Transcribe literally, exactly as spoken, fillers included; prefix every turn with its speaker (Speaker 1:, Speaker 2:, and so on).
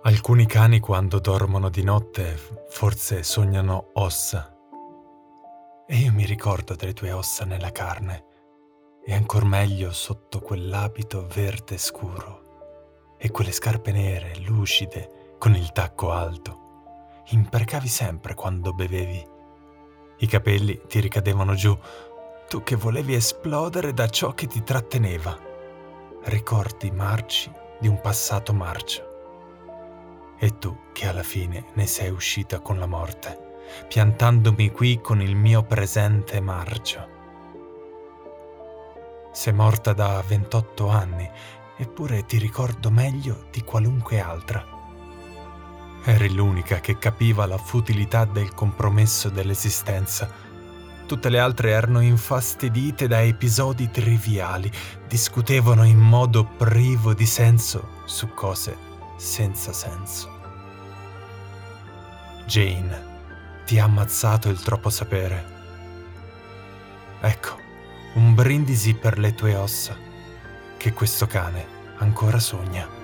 Speaker 1: Alcuni cani quando dormono di notte forse sognano ossa. E io mi ricordo delle tue ossa nella carne, e ancor meglio sotto quell'abito verde scuro e quelle scarpe nere, lucide, con il tacco alto. Imprecavi sempre quando bevevi. I capelli ti ricadevano giù, tu che volevi esplodere da ciò che ti tratteneva. Ricordi marci di un passato marcio. E tu che alla fine ne sei uscita con la morte, piantandomi qui con il mio presente marcio. Sei morta da ventotto anni, eppure ti ricordo meglio di qualunque altra. Eri l'unica che capiva la futilità del compromesso dell'esistenza. Tutte le altre erano infastidite da episodi triviali, discutevano in modo privo di senso su cose senza senso. Jane, ti ha ammazzato il troppo sapere. Ecco, un brindisi per le tue ossa, che questo cane ancora sogna.